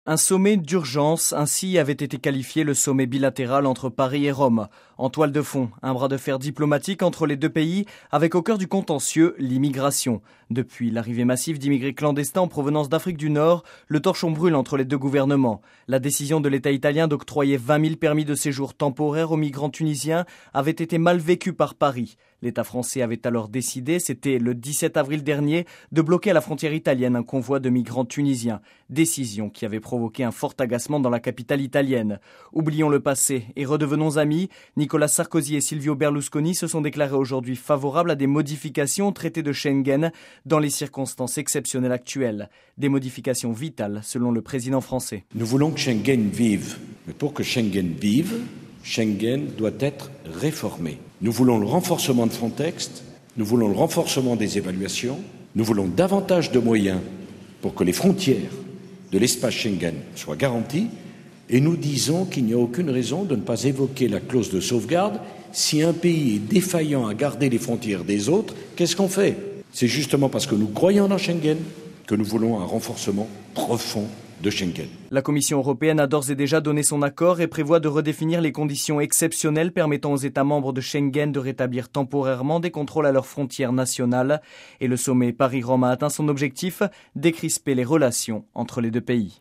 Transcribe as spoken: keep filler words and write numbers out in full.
Un sommet d'urgence, ainsi avait été qualifié le sommet bilatéral entre Paris et Rome. En toile de fond, un bras de fer diplomatique entre les deux pays, avec au cœur du contentieux, l'immigration. Depuis l'arrivée massive d'immigrés clandestins en provenance d'Afrique du Nord, le torchon brûle entre les deux gouvernements. La décision de l'État italien d'octroyer vingt mille permis de séjour temporaires aux migrants tunisiens avait été mal vécue par Paris. L'État français avait alors décidé, c'était le dix-sept avril dernier, de bloquer à la frontière italienne un convoi de migrants tunisiens. Décision qui avait provoqué un fort agacement dans la capitale italienne. Oublions le passé et redevenons amis. Nicolas Sarkozy et Silvio Berlusconi se sont déclarés aujourd'hui favorables à des modifications au traité de Schengen dans les circonstances exceptionnelles actuelles. Des modifications vitales selon le président français. Nous voulons que Schengen vive. Mais pour que Schengen vive, Schengen doit être réformé. Nous voulons le renforcement de Frontex, nous voulons le renforcement des évaluations, nous voulons davantage de moyens pour que les frontières de l'espace Schengen soient garanties, et nous disons qu'il n'y a aucune raison de ne pas évoquer la clause de sauvegarde. Si un pays est défaillant à garder les frontières des autres, qu'est-ce qu'on fait? C'est justement parce que nous croyons dans Schengen que nous voulons un renforcement profond de Schengen. La Commission européenne a d'ores et déjà donné son accord et prévoit de redéfinir les conditions exceptionnelles permettant aux États membres de Schengen de rétablir temporairement des contrôles à leurs frontières nationales. Et le sommet Paris-Rome a atteint son objectif, décrisper les relations entre les deux pays.